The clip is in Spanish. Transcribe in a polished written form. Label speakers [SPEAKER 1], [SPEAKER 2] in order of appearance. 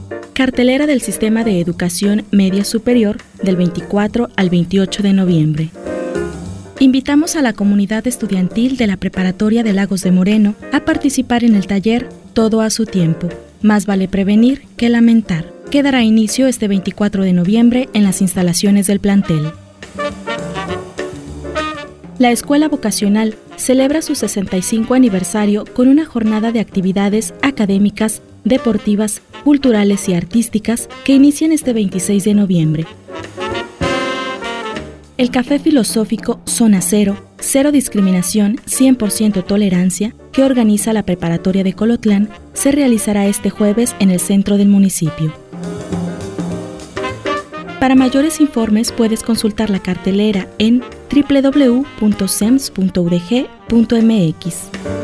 [SPEAKER 1] Cartelera del Sistema de Educación Media Superior del 24 al 28 de noviembre. Invitamos a la comunidad estudiantil de la Preparatoria de Lagos de Moreno a participar en el taller Todo a su tiempo. Más vale prevenir que lamentar, que dará inicio este 24 de noviembre en las instalaciones del plantel. La Escuela Vocacional celebra su 65 aniversario con una jornada de actividades académicas, deportivas, culturales y artísticas que inician este 26 de noviembre. El Café Filosófico Zona Cero, Cero Discriminación, 100% Tolerancia, que organiza la Preparatoria de Colotlán, se realizará este jueves en el centro del municipio. Para mayores informes puedes consultar la cartelera en www.sems.udg.mx.